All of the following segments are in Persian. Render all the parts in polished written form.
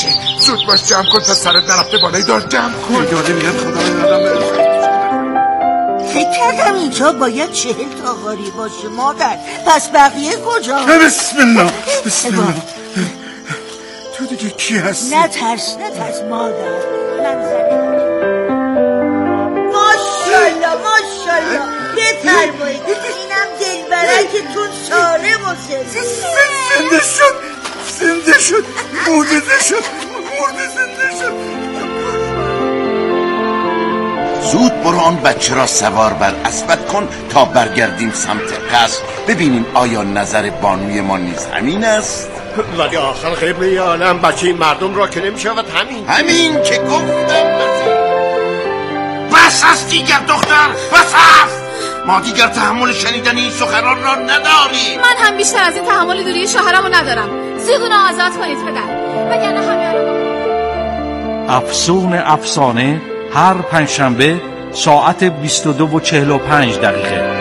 باشه. زود باش جمع کن تا سرت نرفته بالای دار جمع کن. داده میاد خدا یادم. فکر کردم اینجا باید 40 تا قاری باشه مادر. پس بقیه کجا؟ بسم الله بسم الله. تو دیگه کی هستی؟ نترس مادر. ماشالله بفرمایید. اینم دلبرکتون سالم و زنده شد مرده شد. زود برو آن بچه را سوار بر اسبت کن تا برگردیم سمت قصر، ببینیم آیا نظر بانوی ما نیز همین است. ولی آخر قبله عالم بچه این مردم را که نمیشود همین که گفتم. بس است دیگر دختر، بس است. ما دیگر تحمل شنیدن این سخنان را نداریم. من هم بیشتر از این تحمل دوری شوهرمو ندارم. زودونو آزاد کنید پدر، وگرنه همه رو. افسون افسانه هر پنجشنبه ساعت 22:45.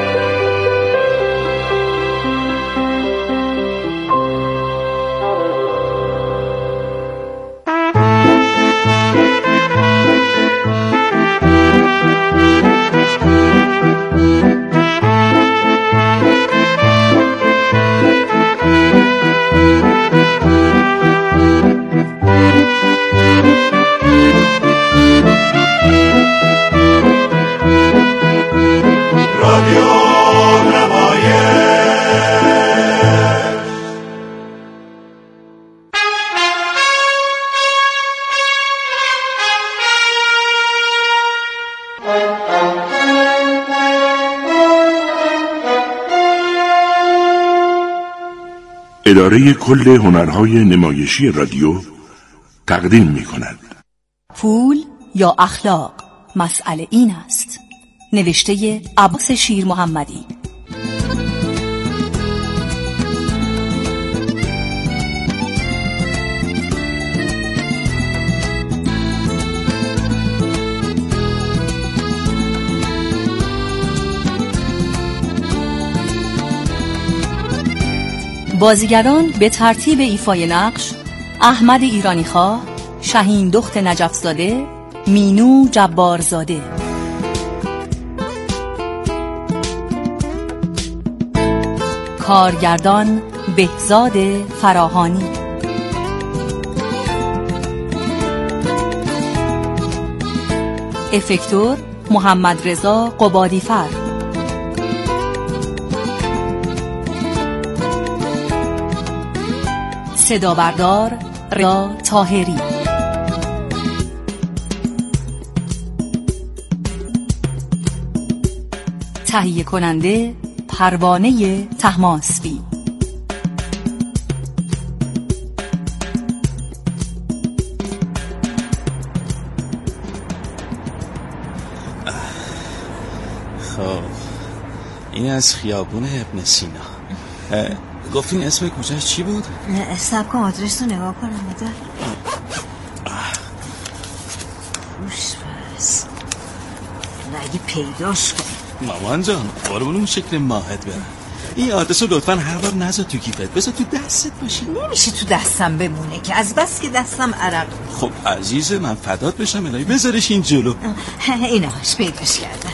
اداره کل هنرهای نمایشی رادیو تقدیم می‌کند. پول یا اخلاق، مسئله این است. نوشته عباس شیر محمدی. بازیگران به ترتیب ایفای نقش: احمد ایرانیخواه، شهین دخت نجفزاده، مینو جبارزاده. کارگردان بهزاد فراهانی. افکتور محمد رضا قبادیفر. صدا بردار رضا طاهری. تهیه کننده پروانه طهماسبی. خب این از خیابون ابن سینا. گفتین اسم کوچه‌اش چی بود؟ سب کن آدرس رو نگاه کنم مادر. خوش بس نگه پیداش کن. مامان جان قربون اون شکل ماهت برم. این آدرس رو لطفا هر بار نذار تو کیفت، بذار تو دستت باشه. نمیشه تو دستم بمونه که از بس که دستم عرق. خب عزیز من فدات بشم الهی، بذارش این جلو. اینهاش پیداش کردم.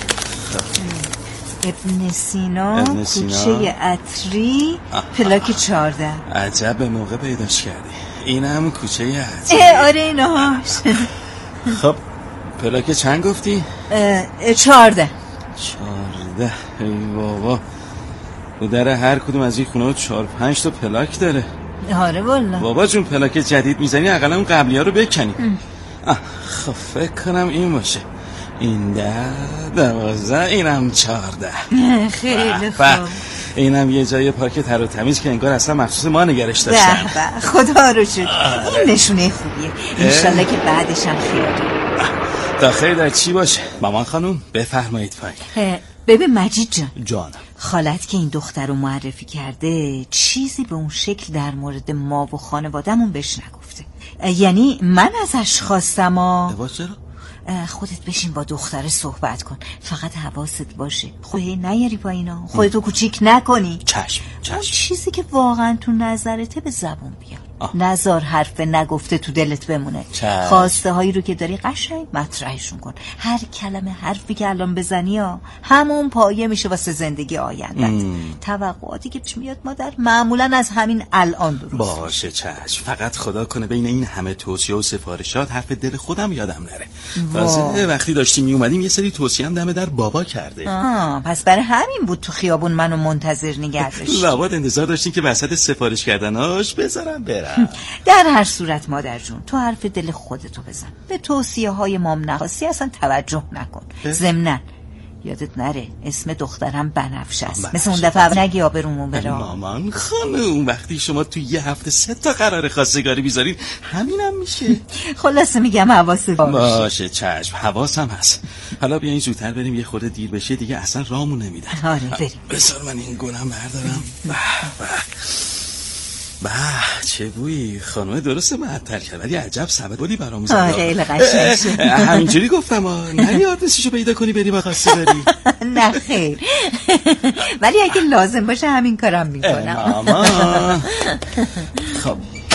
ابن سینا کوچه عطری پلاک 14. عجب به موقع پیداش کردی. این هم کوچه عطری. آره اینهاش. خب پلاک چند گفتی؟ 14. ای بابا او در هر کدوم از این خونه 4-5 تا پلاک داره. آره والله بابا جون پلاک جدید میزنی اقلا اون قبلی ها رو بکنی. خب فکر کنم این باشه. این 10-12 اینم 14. خیلی خوب. اینم یه جای پاک تر و تمیز که انگار اصلا مخصوص ما نگرش داشتن. خدا رو شکر. این نشونه خوبیه. انشالله که بعدش هم خیر. تا خیر در چی باشه. مامان خانوم بفرمایید پایین. ببین مجید جان خالت که این دختر رو معرفی کرده چیزی به اون شکل در مورد ما و خانوادمون بهش نگفته. یعنی من ازش خواستم چرا؟ خودت بشین با دختر صحبت کن، فقط حواست باشه خودت نیاری پایینا، خودتو کوچیک نکنی. چشم اون چیزی که واقعا تو نظرته به زبون بیار. نزار حرف نگفته تو دلت بمونه. خواسته هایی رو که داری قشنگ مطرحشون کن. هر کلمه حرفی که الان بزنی همون پایه میشه واسه زندگی آیندت. توقعاتی که پیش میاد مادر معمولا از همین الان درست باشه چشم. فقط خدا کنه بین این همه توصیه و سفارشات حرف دل خودم یادم نره. تازه وقتی داشتیم می اومدیم یه سری توصیه هم دم در بابا کرده. پس برای همین بود تو خیابون منو منتظر نگه داشتی. لابد انتظار داشتین که وسط سفارش کردناش بذارم برم. در هر صورت مادر جون تو حرف دل خودتو بزن. به توصیه های مام نخواستی اصلا توجه نکن. ضمناً یادت نره اسم دخترم بنفشه است. مثل اون دفعه نگی آبرومون بره. مامان خانم وقتی شما تو یه هفته 3 تا قرار خواستگاری بیزارین همینم میشه. خلاصه میگم حواست باشه چشم حواسم هست. حالا بیاین زودتر بریم یه خورده دیر بشه دیگه اصلا رامون نمیدن. آره بریم. بذار من این گونم بردارم. چه بویی خانومه درسته معطر کرد ولی عجب سبدی برام زد. خیلی قشنگه. همینجوری گفتم نری آدرسیشو پیدا کنی بریم آخاسته بری. نه خیر ولی اگه لازم باشه همین کارم میکنم. ماما خب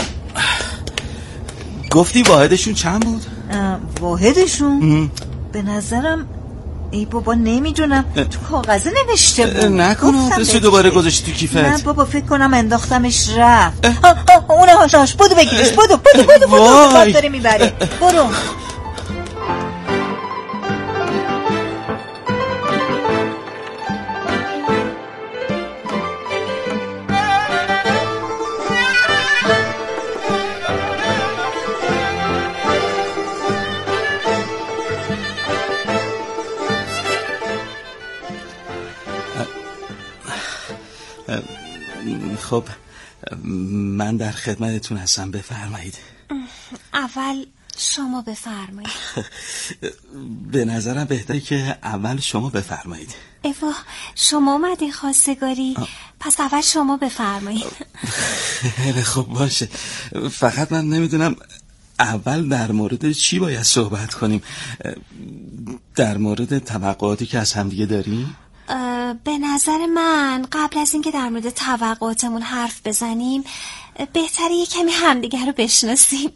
گفتی واحدشون چند بود؟ واحدشون به نظرم ای بابا نمیدونم تو کاغذه نوشته بود. نکنه آدرسو دوباره گذاشتی تو کیفت؟ نه بابا فکر کنم انداختمش رفت. اونه هاشاش بدو بگیرش. بدو باید داره میبره. برو. خب من در خدمتتون هستم بفرمایید. اول شما بفرمایید. به نظرم بهتره که اول شما بفرمایید. ایوا شما اومدین خواستگاری پس اول شما بفرمایید. خیلی خب باشه. فقط من نمیدونم اول در مورد چی باید صحبت کنیم. در مورد توقعاتی که از همدیگه داریم؟ به نظر من قبل از اینکه در مورد توقعاتمون حرف بزنیم بهتره یه کمی همدیگه رو بشناسیم.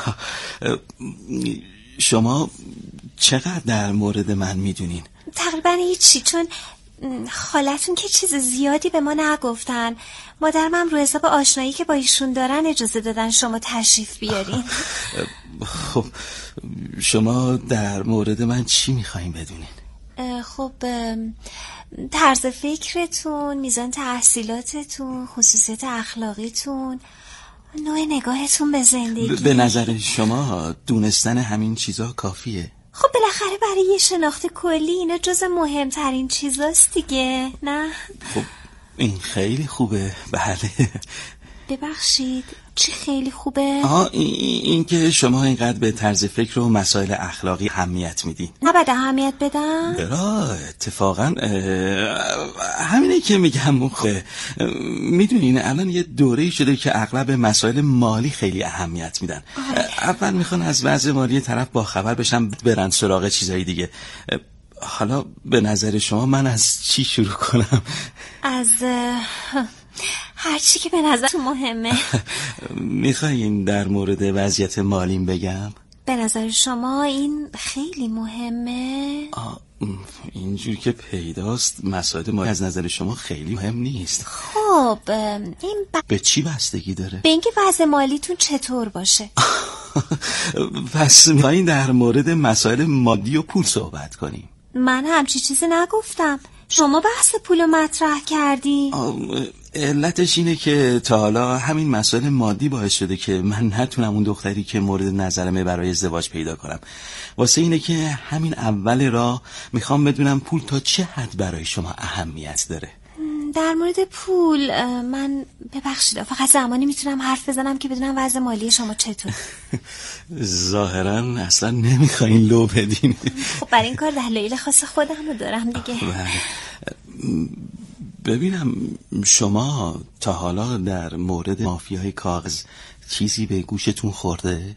شما چقدر در مورد من میدونین؟ تقریبا هیچی چون خالتون که چیز زیادی به ما نگفتن. مادرم هم رو حساب آشنایی که با ایشون دارن اجازه دادن شما تشریف بیارین. خب شما در مورد من چی میخواین بدونین؟ خب طرز فکرتون، میزان تحصیلاتتون، خصوصیت اخلاقیتون، نوع نگاهتون به زندگی. به نظر شما دونستن همین چیزا کافیه؟ خب بالاخره برای یه شناخت کلی اینا جز مهمترین چیزاست دیگه نه؟ خب این خیلی خوبه. بله ببخشید چی خیلی خوبه؟ این که شما اینقدر به طرز فکر و مسائل اخلاقی اهمیت میدین. نباید اهمیت بدم؟ برا اتفاقا همینه که میگم. میدونین الان یه دوره‌ای شده که اغلب مسائل مالی خیلی اهمیت میدن. اول میخوان از وضع مالی طرف باخبر بشن برن سراغ چیزای دیگه. حالا به نظر شما من از چی شروع کنم؟ از هر چی که به نظر مهمه. میخواین در مورد وضعیت مالیم بگم؟ به نظر شما این خیلی مهمه؟ اینجور که پیداست مسائل مالی از نظر شما خیلی مهم نیست. خب این به چی بستگی داره؟ به اینکه وضع مالیتون چطور باشه. پس میخواین در مورد مسائل مادی و پول صحبت کنیم؟ من همچی چیزی نگفتم. شما بحث پولو مطرح کردی. علتش اینه که تا حالا همین مسائل مادی باعث شده که من نتونم اون دختری که مورد نظرمه برای ازدواج پیدا کنم. واسه اینه که همین اول راه میخوام بدونم پول تا چه حد برای شما اهمیت داره. در مورد پول من ببخشید فقط زمانی میتونم حرف بزنم که بدونم وضع مالی شما چطور. ظاهرا اصلا نمیخواین لو بدین. خب برای این کار دلایل خاص خودم رو دارم دیگه. ببینم شما تا حالا در مورد مافیای کاغذ چیزی به گوشتون خورده؟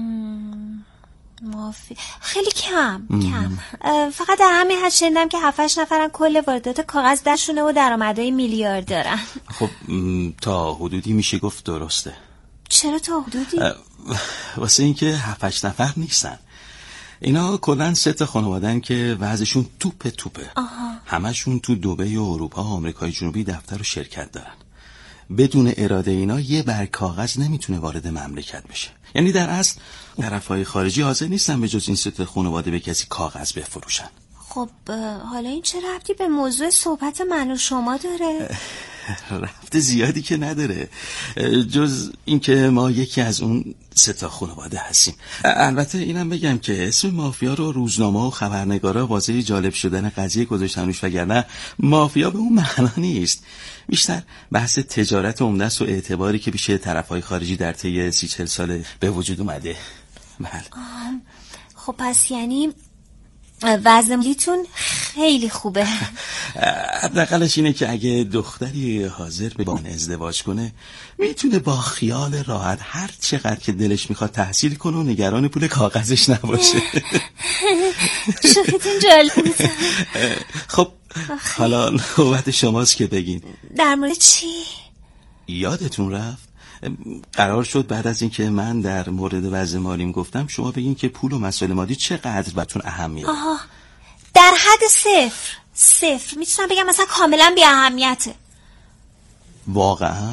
خیلی کم. فقط در همین حد شنیدم که 7-8 نفرن کل واردات کاغذ درشونه و درآمدهای میلیارد دارن. خب تا حدودی میشه گفت درسته. چرا تا حدودی؟ واسه اینکه 7-8 نفر نیستن. اینا کلن 3 خانوادن که وضعشون توپه. همشون تو دبی و اروپا و آمریکای جنوبی دفتر و شرکت دارن. بدون اراده اینا یه برگ کاغذ نمیتونه وارد مملکت بشه. یعنی در اصل طرفای خارجی حاضر نیستن به جز این 3 خانواده به کسی کاغذ بفروشن. خب حالا این چه ربطی به موضوع صحبت من و شما داره؟ ربط زیادی که نداره، جز اینکه ما یکی از اون 3 خانواده هستیم. البته اینم بگم که اسم مافیا رو روزنامه و خبرنگارا واسه جالب شدن قضیه گذاشتن روش، وگرنه مافیا به اون معنا نیست. بیشتر بحث تجارت عمده است و اعتباری که پیش طرفای خارجی در طی 30-40 سال به وجود اومده. بله. خب پس یعنی وضع مالیتون خیلی خوبه. حداقلش اینه که اگه دختری حاضر به بان ازدواج کنه میتونه با خیال راحت هر چقدر که دلش میخواد تحصیل کنه و نگران پول کاغذش نباشه. شوخیتون جالب. خب حالا نوبت شماست که بگین. در مورد چی؟ یادتون رفت قرار شد بعد از اینکه من در مورد وضع مالیم گفتم شما بگین که پول و مسائل مادی چقدر براتون اهمیت. در حد 0 میتونم بگم مثلا کاملا بی اهمیته. واقعا؟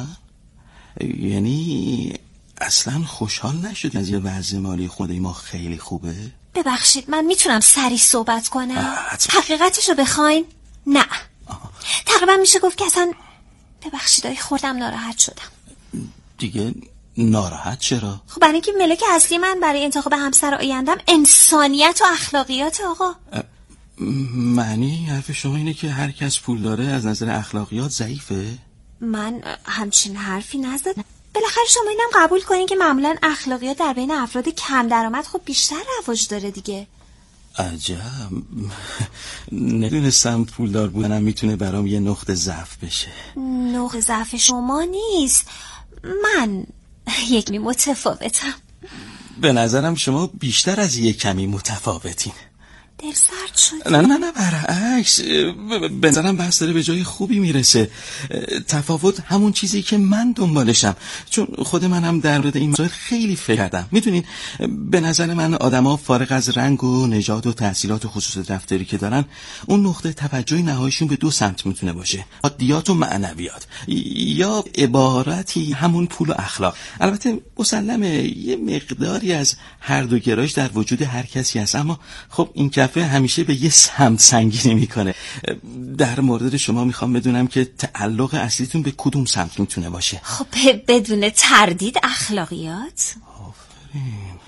یعنی اصلا خوشحال نشد از یه وضع مالی خود ما خیلی خوبه؟ ببخشید من میتونم سریع صحبت کنم؟ حقیقتشو بخواین؟ نه. تقریبا میشه گفت که اصلا ببخشید خوردم ناراحت شدم. دیگه ناراحت چرا؟ خب برای اینکه ملاک اصلی من برای انتخاب همسر آیندم انسانیت و اخلاقیات. آقا معنی حرف شما اینه که هر کس پول داره از نظر اخلاقیات ضعیفه؟ من همچین حرفی نزدم. بالاخره شما اینم قبول کنین که معمولا اخلاقیات در بین افراد کم درآمد خب بیشتر رواج داره دیگه. عجب، نمیدونستم پولدار بودنم میتونه برام یه نقطه ضعف بشه. نقطه ضعف شما نیست، من یک کمی متفاوتم. به نظرم شما بیشتر از یک کمی متفاوتین. دل سرد شد. نه برعکس، به نظرم بحث داره به جای خوبی میرسه. تفاوت همون چیزی که من دنبالشم، چون خود منم در مورد این مسائل خیلی فکر کردم. میدونین به نظر من آدما فارغ از رنگ و نژاد و تحصیلات و خصوصیات رفتاری که دارن، اون نقطه توجه نهاییشون به 2 سمت میتونه باشه: مادیات و معنویات، یا عبارتی همون پول و اخلاق. البته مسلمه یه مقداری از هر دو گرایش در وجود هر کسی هست، اما خب این کفه همیشه به یه سمت سنگینی میکنه. در مورد شما میخوام بدونم که تعلق اصلیتون به کدوم سمت میتونه باشه؟ خب بدون تردید اخلاقیات. آفرین.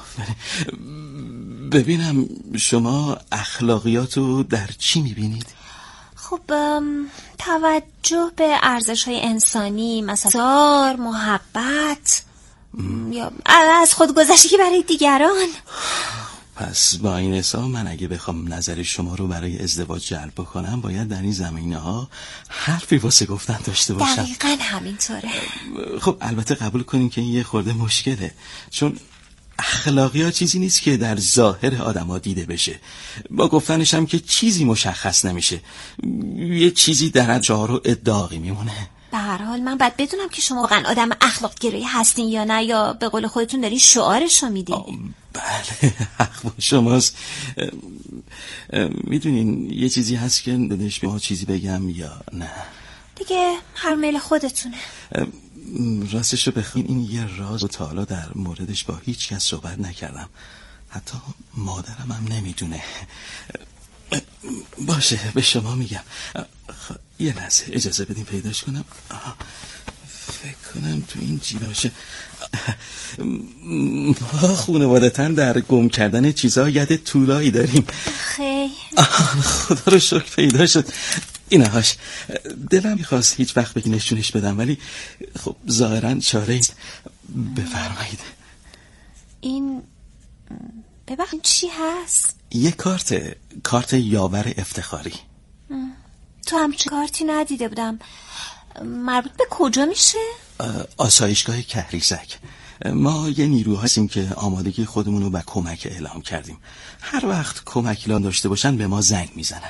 ببینم شما اخلاقیاتو در چی میبینید؟ خب توجه به ارزش‌های انسانی، مثلا محبت یا از خودگذشتگی برای دیگران. پس با این حساب من اگه بخوام نظر شما رو برای ازدواج جلب بکنم باید در این زمینه‌ها حرفی واسه گفتن داشته باشم. دقیقاً همینطوره. خب البته قبول کنین که این یه خورده مشکله، چون اخلاقیات چیزی نیست که در ظاهر آدما دیده بشه. با گفتنش هم که چیزی مشخص نمیشه، یه چیزی در جار و ادعاقی میمونه. به هر حال من باید بدونم که شما واقعا آدم اخلاق گرایی هستین یا نه، یا به قول خودتون داری شعارشو میدین. بله حق با شماست. میدونین یه چیزی هست که دلش به ما چیزی بگم یا نه؟ دیگه هر میل خودتونه. راستشو بخواین این یه راز و تا حالا در موردش با هیچ کس صحبت نکردم، حتی مادرم هم نمیدونه. باشه به شما میگم. یه لحظه اجازه بدین پیداش کنم. فکر کنم تو این جیب باشه. ما خانوادتاً در گم کردن چیزها ید طولایی داریم. خیلی خدا رو شکر پیدا شد. اینهاش دلم میخواست هیچ وقت بگی نشونش بدم، ولی خب ظاهراً چاره ایست. بفرمایید. این ببخشید چی هست؟ یه کارت یاور افتخاری. تو همچین کارتی ندیده بودم. مربوط به کجا میشه؟ آسایشگاه کهریزک. ما یه نیرو هستیم که آمادگی خودمون رو به کمک اعلام کردیم. هر وقت کمک اعلام داشته باشن به ما زنگ میزنن.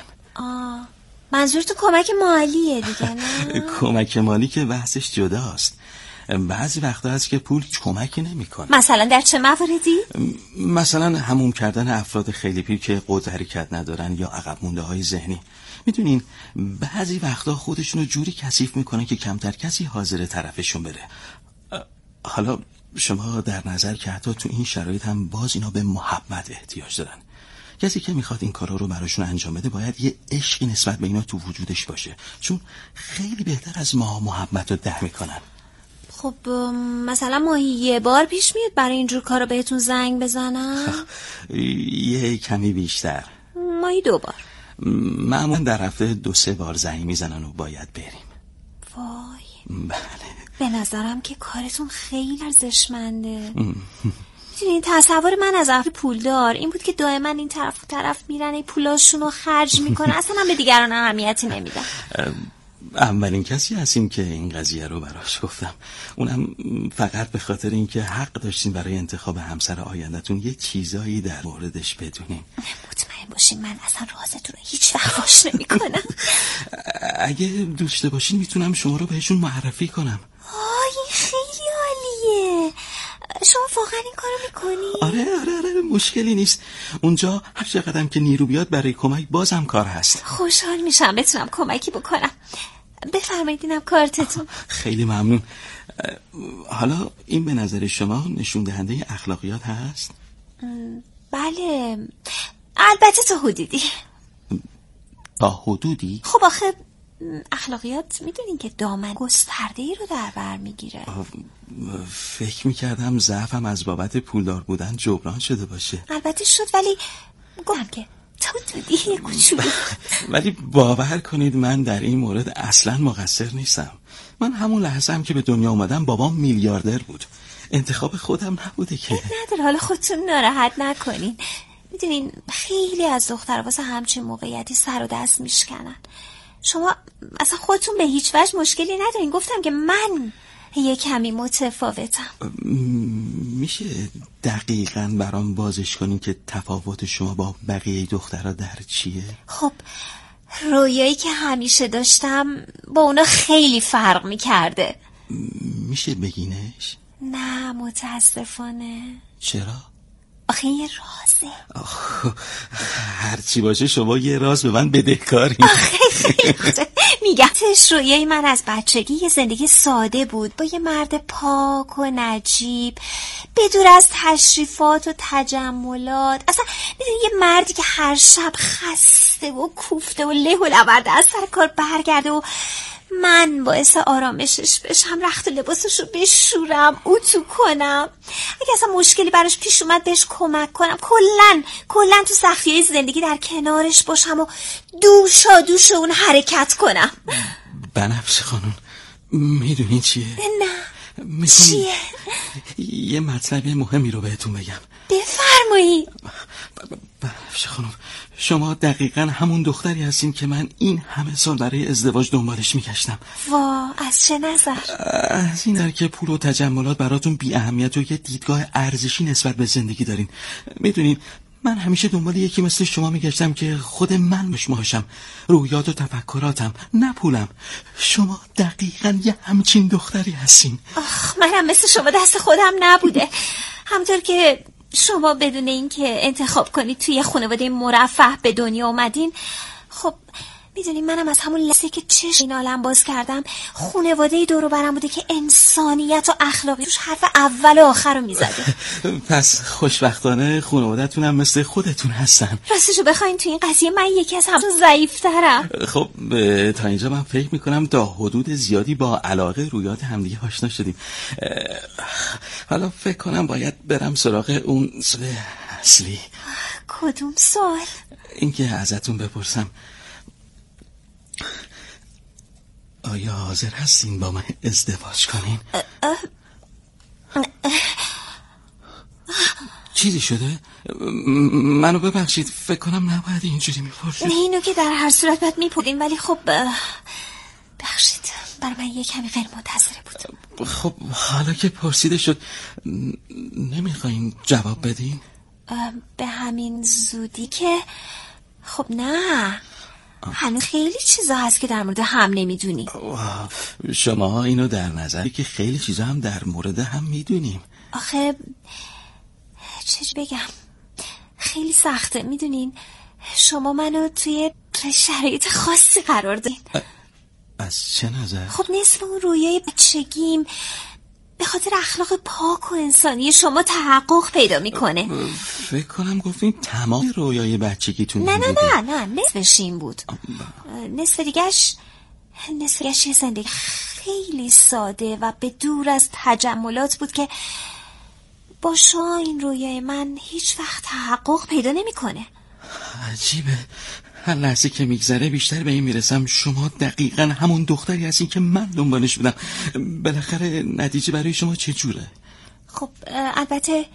منظور تو کمک مالیه دیگه نه؟ کمک مالی که بحثش جداست. بعضی وقتا هست که پول کمکی نمیکنه. مثلا در چه مواردی؟ مثلا حموم کردن افراد خیلی پیر که قدرت حرکت ندارن یا عقب مونده های ذهنی. میدونین بعضی وقتا خودشونو جوری کثیف میکنن که کمتر کسی حاضر طرفشون بره. حالا شما در نظر که حتی تو این شرایط هم باز اینا به محبت احتیاج دارن. کسی که میخواد این کارا رو براشون انجام بده باید یه عشقی نسبت به اینا تو وجودش باشه، چون خیلی بهتر از ما محبت رو ده میکنن. خب مثلا ماهی یه بار پیش میاد برای اینجور کارا بهتون زنگ بزنم؟ یه کمی بیشتر. ماهی 2 بار. معمولا در هفته 2-3 بار زنگ میزنن و باید بریم. وای. بله. به نظرم که کارتون خیلی ارزشمنده. این تصور من از افراد پولدار این بود که دائما این طرف و طرف میرن این پولاشون رو خرج میکنن، اصلا هم به دیگران اهمیتی نمیدن. اولین کسی هستیم که این قضیه رو براش گفتم، اونم فقط به خاطر اینکه حق داشتیم برای انتخاب همسر آینده‌تون یه چیزایی در موردش بدونیم. مطمئن باشین من اصلا رازتون رو هیچ وقت فاش نمیکنم. اگه دوست باشین میتونم شما رو بهشون معرفی کنم. این خیلی عالیه. شما واقعا این کارو میکنی؟ آره مشکلی نیست. اونجا هر چقدرم که نیرو بیاد برای کمک بازم کار هست. خوشحال میشم بتونم کمکی بکنم. بفرمایید اینم کارتتون. خیلی ممنون. حالا این به نظر شما نشون دهنده اخلاقیات هست؟ بله البته تا حدودی. تا حدودی؟ خب آخه اخلاقیات میدونین که دامن گسترده‌ای رو در بر میگیره. فکر میکردم ضعفم از بابت پولدار بودن جبران شده باشه. البته شد ولی گفتم که تا حدودی یه کوچولو. ولی باور کنید من در این مورد اصلا مقصر نیستم. من همون لحظه هم که به دنیا اومدم بابام میلیاردر بود. انتخاب خودم نبوده که. نداره حالا خودتون ناراحت نکنین. میدونین خیلی از دخترها واسه همچین موقعیتی سر و دست میشکنن. شما اصلا خودتون به هیچ وجه مشکلی ندارین. گفتم که من یه کمی متفاوتم. میشه دقیقاً برام بازش کنین که تفاوت شما با بقیه دخترها در چیه؟ خب رویایی که همیشه داشتم با اونا خیلی فرق میکرده. میشه بگینش؟ نه متاسفانه. چرا؟ آخه یه رازه. هرچی باشه شما یه راز به من بدهکاری. میگم رویای من از بچگی یه زندگی ساده بود با یه مرد پاک و نجیب بدور از تشریفات و تجملات. اصلا میدونی یه مردی که هر شب خسته و کوفته و له و لورده از سر کار برگرده و من باعث آرامشش بشم، رخت و لباسش رو بشورم، اتو کنم، اگه اصلا مشکلی براش پیش اومد بهش کمک کنم، کلن تو سختی‌های زندگی در کنارش باشم و دوشا دوش اون حرکت کنم. بنفشه خانون میدونی چیه؟ نه چیه؟ یه مطلب مهمی رو بهتون بگم. بفرمایید. بنفشه خانون شما دقیقاً همون دختری هستین که من این همه سال برای ازدواج دنبالش میگشتم. از چه نظر؟ از این در که پول و تجملات براتون بی اهمیت و یه دیدگاه ارزشی نسبت به زندگی دارین. میدونین من همیشه دنبال یکی مثل شما میگشتم که خود من باشم، رویات و تفکراتم، نه پولم. شما دقیقاً یه همچین دختری هستین. منم مثل شما دست خودم نبوده. همطور که شما بدون این که انتخاب کنید توی خانواده مرفه به دنیا اومدین، خب میدونین منم از همون لحظه که چشم این عالم باز کردم خانواده دور و برم بوده که انسانیت و اخلاقی روش حرف اول و آخر رو میزده. پس خوشبختانه خانواده‌تونم مثل خودتون هستن. راستشو بخواین توی این قضیه من یکی از همون ضعیف‌ترم. خب تا اینجا من فکر میکنم تا حدود زیادی با علاقه رویات همدیگه آشنا شدیم. حالا فکر کنم باید برم سراغ اون سوال اصلی. کدوم سوال؟ اینکه ازتون بپرسم آیا حاضر هستین با من ازدواج کنین؟ چیزی شده؟ منو ببخشید فکر کنم نباید اینجوری میپرسید. نه اینو که در هر صورت باید میپردیم، ولی خب بخشید بر من یه کمی غیر منتظره بود. خب حالا که پرسیده شد نمیخواین جواب بدین؟ به همین زودی که خب نه. هنوز خیلی چیزا هست که در مورد هم نمیدونی. شما اینو در نظر که خیلی چیزا هم در مورد هم میدونیم. آخه چه بگم، خیلی سخته. میدونین شما منو توی شرایط خاصی قرار دادین. از چه نظر؟ خب نصف اون رویای بچگیم به خاطر اخلاق پاک و انسانی شما تحقق پیدا میکنه. فکر کنم گفتین تمام رویای بچگیتون نه نصفش این بود. نصف دیگهش یه زندگی خیلی ساده و به دور از تجملات بود که با شما این رویای من هیچ وقت تحقق پیدا نمیکنه. عجیبه، هر لحظه که میگذره بیشتر به این میرسم شما دقیقا همون دختری هستین که من دنبالش بودم. بالاخره نتیجه برای شما چه جوره؟ خب البته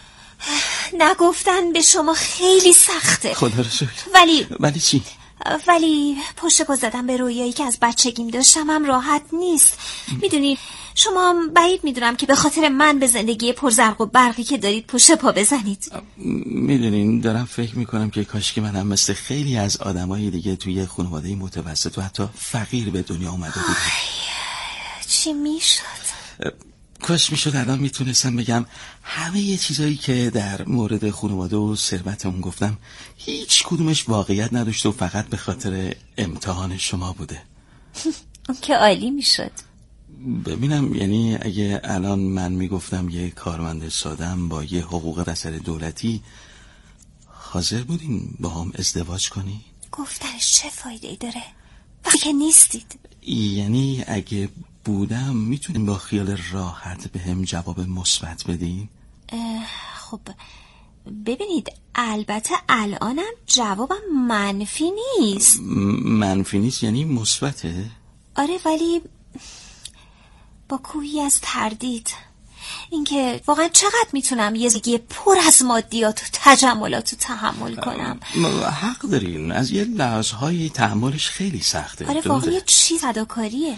نگفتن به شما خیلی سخته. خدا رو شکر. ولی چی؟ ولی پشت پا زدن به رویایی که از بچگیم داشتم هم راحت نیست. میدونید شما بعید میدونم که به خاطر من به زندگی پرزرق و برقی که دارید پشت پا بزنید. میدونین دارم فکر میکنم که کاش که منم مثل خیلی از آدمای دیگه توی خانواده متوسط و حتی فقیر به دنیا اومده بودم. چی میشد؟ کاش میشد الان میتونستم بگم همه یه چیزایی که در مورد خانواده و ثروتمون گفتم هیچ کدومش واقعیت نداشته و فقط به خاطر امتحان شما بوده. که عالی میشد. ببینم یعنی اگه الان من میگفتم یه کارمند سادم با یه حقوق اثر دولتی حاضر بودین با هم ازدواج کنی؟ گفتنش چه فایده‌ای داره وقتی که نیستید؟ یعنی اگه بودم میتونین با خیال راحت به هم جواب مثبت بدین؟ خب ببینید البته الانم جوابم منفی نیست. منفی نیست یعنی مثبته؟ آره ولی با کوهی از تردید. اینکه واقعا چقدر میتونم یه زندگی پر از مادیات و تجملات رو تحمل کنم. حق دارین، از یه لحظه‌های تحملش خیلی سخته. آره واقعا یه چیز فداکاریه.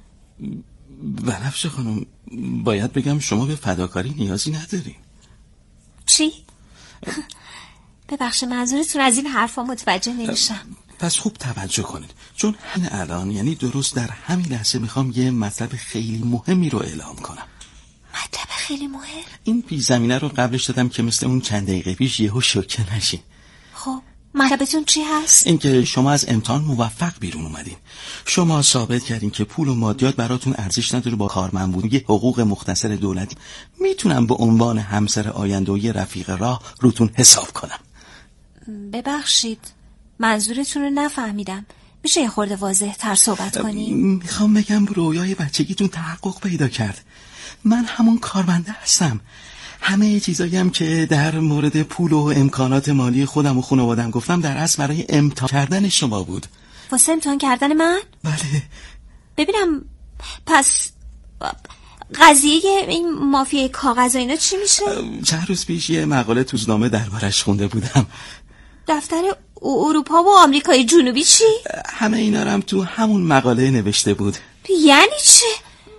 بنفشه خانم باید بگم شما به فداکاری نیازی ندارین. چی؟ ببخشید منظورتون از این حرفا متوجه نمیشم. پس خوب توجه کنید چون همین الان یعنی درست در همین لحظه میخوام یه مطلب خیلی مهمی رو اعلام کنم. مطلب خیلی مهم؟ این پیش زمینه رو قبلش دادم که مثل اون چند دقیقه پیش یهو شوکه نشین. خب مطلبتون چی هست؟ این که شما از امتحان موفق بیرون اومدین. شما ثابت کردین که پول و مادیات براتون ارزش نداره. با کارمند بودن یه حقوق مختصر دولتی میتونم به عنوان همسر آینده و یه رفیق راه روتون حساب کنم. ببخشید منظورتون رو نفهمیدم. میشه یه خورده واضح تر صحبت کنیم؟ میخوام بگم رویای بچگیتون تحقق پیدا کرد. من همون کارمنده هستم. همه چیزایی هم که در مورد پول و امکانات مالی خودم و خانواده‌ام گفتم در اصل برای امتحان کردن شما بود. واسه امتحان کردن من؟ بله. ببینم پس قضیه این مافیای کاغذ و اینا چی میشه؟ چند روز پیش یه مقاله تو روزنامه دربارش خونده بودم. دفتر اروپا و آمریکای جنوبی چی؟ همه اینا رو هم تو همون مقاله نوشته بود. یعنی چه؟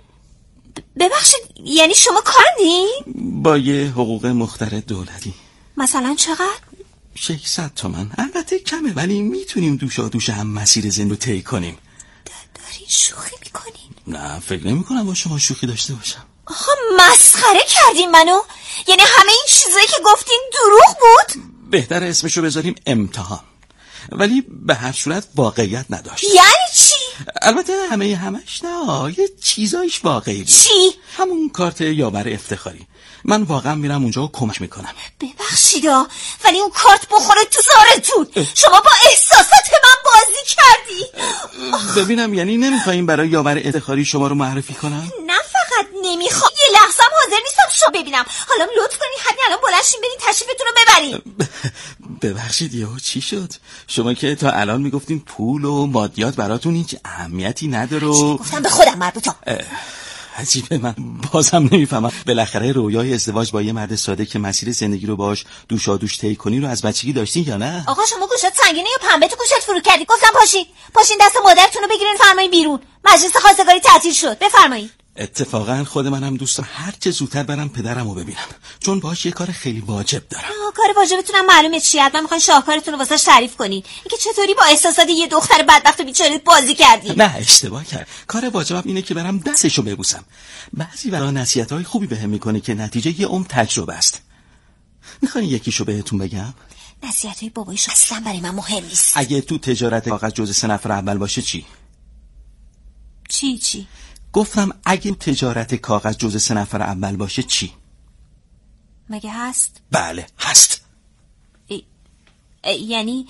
ببخشید یعنی شما کاندین؟ با یه حقوق مختلف دولتی. مثلا چقدر؟ 600 تومن. البته کمه ولی میتونیم دوشا دوش هم مسیر زندگی رو طی کنیم. دارین شوخی میکنین؟ نه فکر نمی کنم با شما شوخی داشته باشم. آخه مسخره کردین منو؟ یعنی همه این چیزایی که گفتین دروغ بود؟ بهتر اسمشو بذاریم امتحان. ولی به هر صورت واقعیت نداشت. یعنی چی؟ البته همش نه، یه چیزایش واقعی بود. چی؟ همون کارت یاور افتخاری. من واقعا میرم اونجا و کمک میکنم. ببخشیدا ولی اون کارت بخوره تو زارتون. شما با احساسات من بازی کردی. ببینم یعنی نمیخوایم برای یاور افتخاری شما رو معرفی کنم؟ نه فقط نمیخوام، یه لحظه هم حاضر نیستم شما ببینم. حالا لطف کنین همین الان بلند شین برین تشریفتون رو ببرین. ببخشید یهو چی شد؟ شما که تا الان میگفتین پول و مادیات براتون هیچ اهمیتی نداره و گفتم به خودم مربوطه. عجیبه، من بازم نمیفهمم. بالاخره رویای ازدواج با یه مرد ساده که مسیر زندگی رو باهاش دوشادوش طی کنی رو از بچگی داشتین یا نه؟ آقا شما گوشت سنگینه یا پنبه تو گوشت فرو کردی؟ گفتم پاشین دست مادرتون رو بگیرین فرمایین بیرون. مجلس خواستگاری تعطیل شد. بفرمایید. اتفاقا خود منم دوست دارم هر چه زودتر برم پدرمو ببینم، چون باهاش یه کار خیلی واجب دارم. کار واجبتونم معلومه چیه؟ حتما میخواین شاهکارتون رو واسه تعریف کنین. اینکه چطوری با احساسات یه دختر بدبخت بیچاره بازی کردین. نه اشتباه کرد. کار واجبم اینه که برم دستشو ببوسم. بعضی وقتا نصیحت‌های خوبی بهم میکنه که نتیجه یه عمر تجربه است. میخواین یکیشو بهتون بگم؟ نصیحت‌های بابایشو اصلا برای من مهم نیست. اگه تو تجارت کاغذ جزء 3 نفر اول باشه چی؟ چی؟ گفتم اگه تجارت کاغذ جزء 3 نفر اول باشه چی؟ مگه هست؟ بله هست. یعنی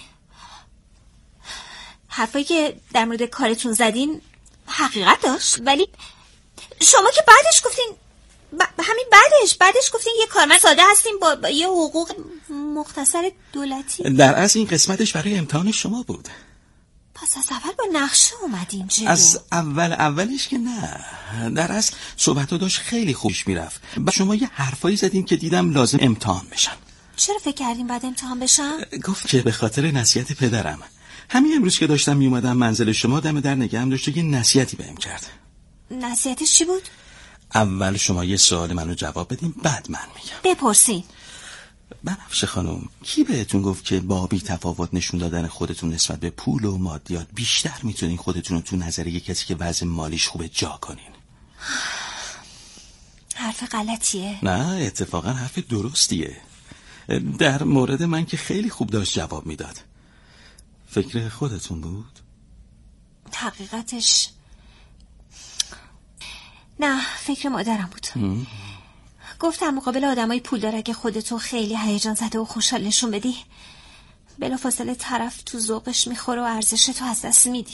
حرفایی که در مورد کارتون زدین حقیقت داشت، ولی شما که بعدش گفتین همین بعدش گفتین یه کارمند ساده هستیم با یه حقوق مختصر دولتی. در اصل این قسمتش برای امتحان شما بود. پس از اول با نقشه اومدیم جلو. از اولش که نه. در اصل صحبتو داشت خیلی خوش میرفت. با شما یه حرفایی زدیم که دیدم لازم امتحان بشن. چرا فکر کردیم بعد امتحان بشن؟ گفت که به خاطر نصیحت پدرم. همین امروز که داشتم میومدم منزل شما دم در نگهم داشت یه نصیحتی بهم کرد. نصیحتش چی بود؟ اول شما یه سوال منو جواب بدین بعد من میگم. بپرسین. بنفشه خانم، کی بهتون گفت که با بی تفاوت نشون دادن خودتون نسبت به پول و مادیات بیشتر میتونین خودتون رو تو نظر یه کسی که وضع مالیش خوبه جا کنین؟ حرف غلطیه. نه اتفاقا حرف درستیه. در مورد من که خیلی خوب داشت جواب میداد. فکر خودتون بود؟ حقیقتش نه، فکر مادرم بود. گفتم مقابل آدمای پولدار اگه خودتو خیلی هیجان زده و خوشحال نشون بدی بلافاصله طرف تو ذوقش میخوره و ارزشتو از دست میدی.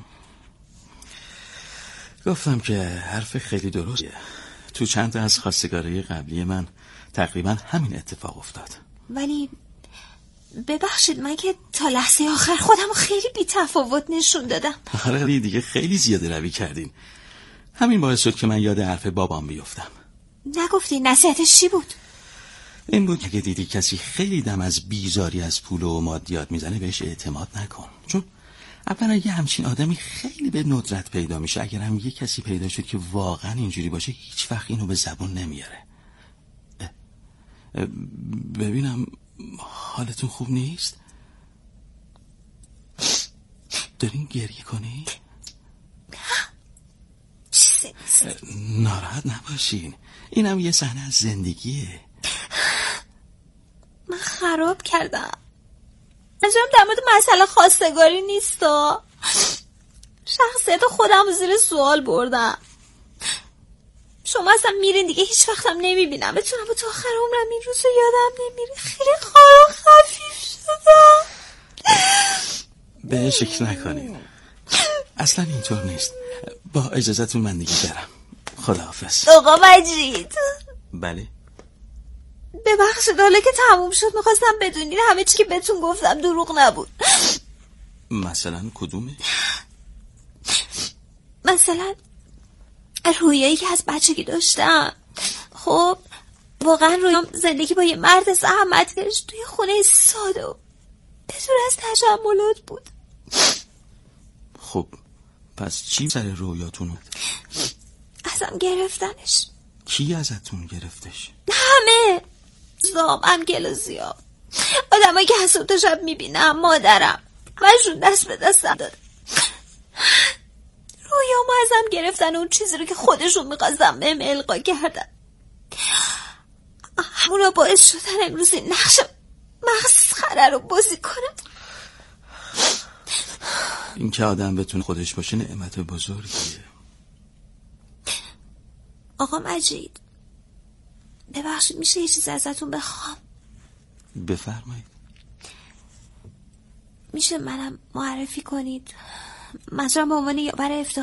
گفتم که حرف خیلی درستیه. تو چند تا از خواستگاری قبلی من تقریبا همین اتفاق افتاد. ولی ببخشید من که تا لحظه آخر خودمو خیلی بی تفاوت نشون دادم. آره دیگه خیلی زیاده روی کردین. همین باعث شد که من یاد حرف بابام بیفتم. نگفتی نصیحتش چی بود؟ این بود که دیدی کسی خیلی دم از بیزاری از پول و مادیات میزنه بهش اعتماد نکن، چون اولا یه همچین آدمی خیلی به ندرت پیدا میشه. اگر هم یه کسی پیدا شد که واقعا اینجوری باشه هیچ وقت اینو به زبون نمیاره. ببینم حالتون خوب نیست؟ دارین گریه کنی؟ ناراحت نباشین، اینم یه صحنه از زندگیه. من خراب کردم. منظورم در مورد مسئله خواستگاری نیستا. شخصیت خودم زیر سوال بردم. شما اصلا میرین دیگه هیچ وقتم نمیبینم بتونم تا آخر عمرم این روزو یادم نمیره. خیلی خار و خفیف شدم. به شکل نکنین، اصلا اینطور نیست. با اجازتون من دیگه برم. خداحافظ. آقا مجید. بله ببخشید حالا که تموم شد میخواستم بدونین همه چی که بهتون گفتم دروغ نبود. مثلا کدومه؟ مثلا رویایی که از بچگی داشتم. خب واقعا رویام زندگی با یه مرد زحمتکش توی خونه ساده و بدون از تجملات بود. خب پس چی سر رویاتون بود؟ ازم گرفتنش. کی ازتون گرفتش؟ همه زامم گلوزیا آدمایی که از صبح تا شب میبینم. مادرم منشون دست به دستم داده. رویامو ازم گرفتن اون چیزی رو که خودشون میخواستم بهم القا کردن. همونا باعث شدن امروز این نقش مسخره رو بازی کنم. این که آدم بتونه خودش باشه نعمت بزرگیه. آقا مجید ببخشید میشه یه چیزی ازتون بخوام؟ بفرمایید. میشه منم معرفی کنید؟ منظورم به عنوان یاور افتخار